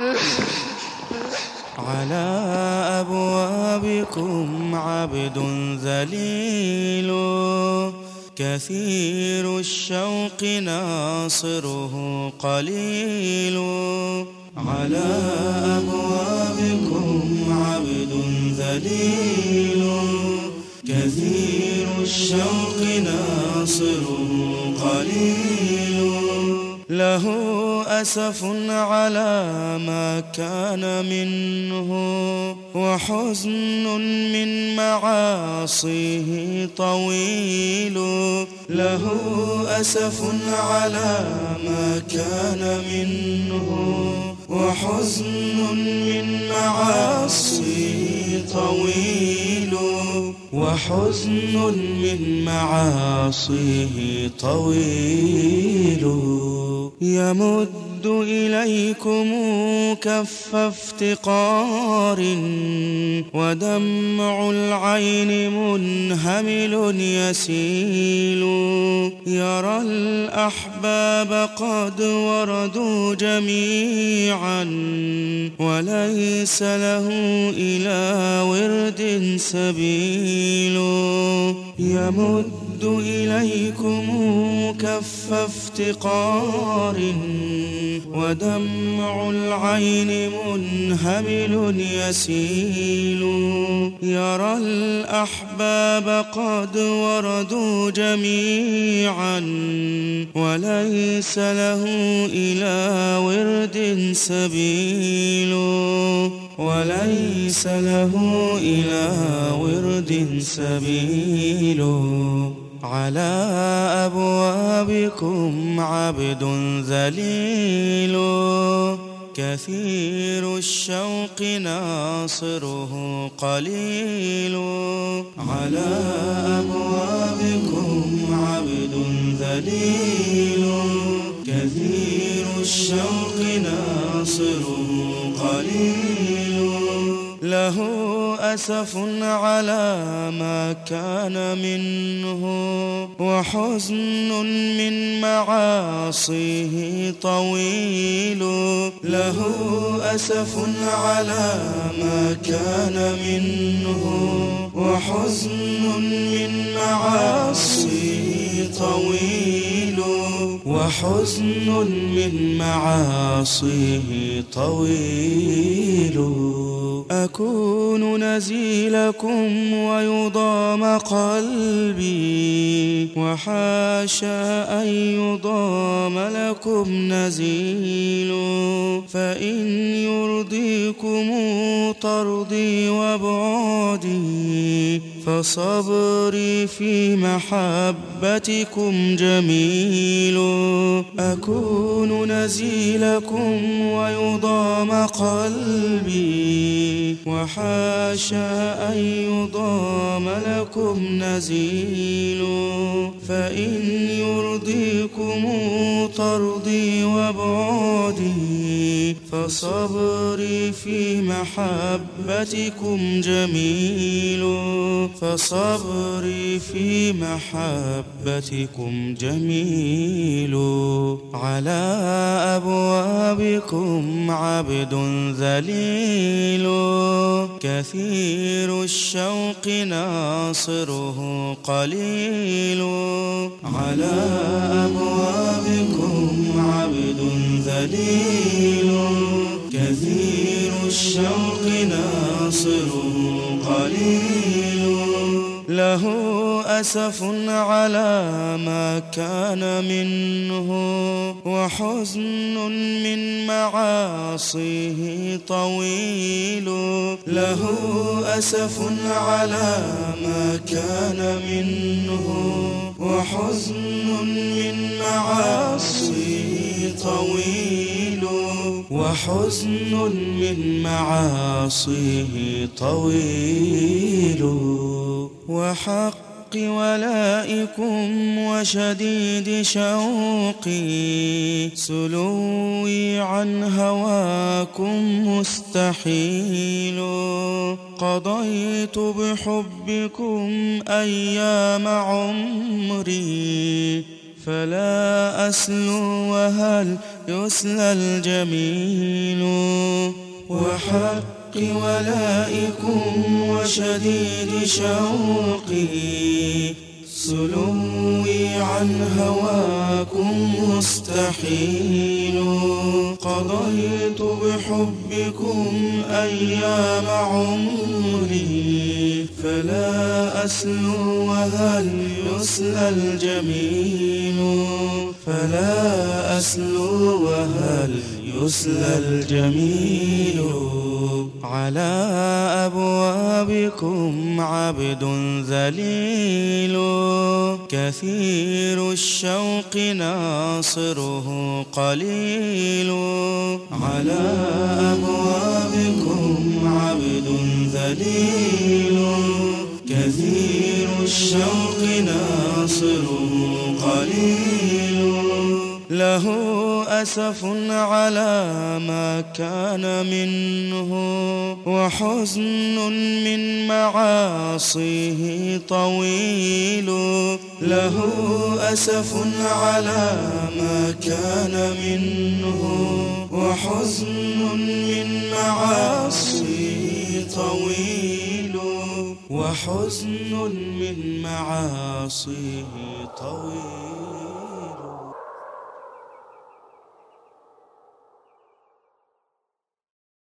على أبوابكم عبد ذليل كثير الشوق ناصره قليل. على أبوابكم عبد ذليل كثير الشوق ناصره قليل. له أسف على ما كان منه وحزن من معاصيه طويل. له أسف على ما كان منه وحزن من معاصيه طويل. وحزن من معاصيه طويل. يمد إليكم كف افتقار ودمع العين منهمل يسيل. يرى الأحباب قد وردوا جميعا وليس له إلى ورد سبيل. يمد إليكم كف افتقار ودمع العين منهمل يسيل. يرى الأحباب قد وردوا جميعا وليس له إلى ورد سبيل. وليس له إلى ورد سبيل. على أبوابكم عبد ذليل كثير الشوق ناصره قليل. على أبوابكم عبد ذليل كثير الشوق ناصره قليل. له أسف على ما كان منه وحزن من معاصيه طويل. له أسف على ما كان منه وحزن من معاصيه طويل. وحزن من معاصيه طويل. أكون نزيلكم ويضام قلبي وحاشا أن يضام لكم نزيل. فإن يرضيكم طردي وابعدي فصبري في محبتكم جميل. أكون نزيلكم ويضام قلبي وحاشا أن يضام لكم نزيل. فإن يرضيكم طردي وابعدي فصبري في محبتكم جميل. فصبري في محبتكم جميل. على أبوابكم عبد ذليل كثير الشوق ناصره قليل. على أبوابكم عبد ذليل كثير الشوق ناصره قليل. له أسف على ما كان منه وحزن من معاصيه طويل. له أسف على ما كان منه وحزن من معاصيه طويل. وحزن من معاصيه طويل. وحق ولائكم وشديد شوقي سلوي عن هواكم مستحيل. قضيت بحبكم أيام عمري فلا أسلو وهل يسلى الجميل وحق ولائكم وشديد شوقي سلوي عن هواكم مستحيل قضيت بحبكم أيام عمري فلا أسلو وهل يسلى الجميل فلا أسلو وهل يسلى الجميل على أبوابكم عبد ذليل كثير الشوق ناصره قليل على أبوابكم عبد ذليل كثير الشوق ناصره قليل له أسف على ما كان منه وحزن من معاصيه طويل له أسف على ما كان منه وحزن من معاصيه طويل وحزن من معاصيه طويل